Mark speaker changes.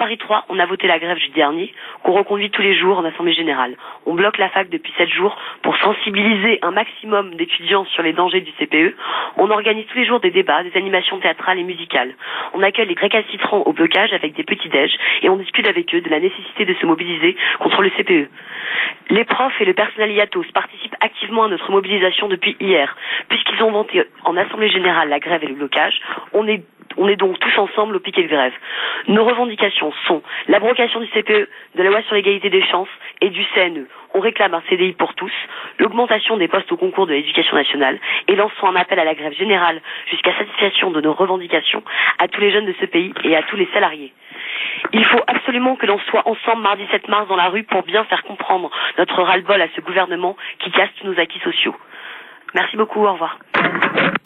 Speaker 1: Paris 3, on a voté la grève jeudi dernier, qu'on reconduit tous les jours en assemblée générale. On bloque la fac depuis 7 jours pour sensibiliser un maximum d'étudiants sur les dangers du CPE. On organise tous les jours des débats, des animations théâtrales et musicales. On accueille les récalcitrants au blocage avec des petits déj et on discute avec eux de la nécessité de se mobiliser contre le CPE. Les profs et le personnel IATOS participent activement à notre mobilisation depuis hier. Puisqu'ils ont voté en assemblée générale la grève et le blocage, on est donc tous ensemble au piquet de grève. Nos revendications sont l'abrogation du CPE, de la loi sur l'égalité des chances et du CNE. On réclame un CDI pour tous, l'augmentation des postes au concours de l'éducation nationale et lançons un appel à la grève générale jusqu'à satisfaction de nos revendications à tous les jeunes de ce pays et à tous les salariés. Il faut absolument que l'on soit ensemble mardi 7 mars dans la rue pour bien faire comprendre notre ras-le-bol à ce gouvernement qui casse tous nos acquis sociaux. Merci beaucoup, au revoir.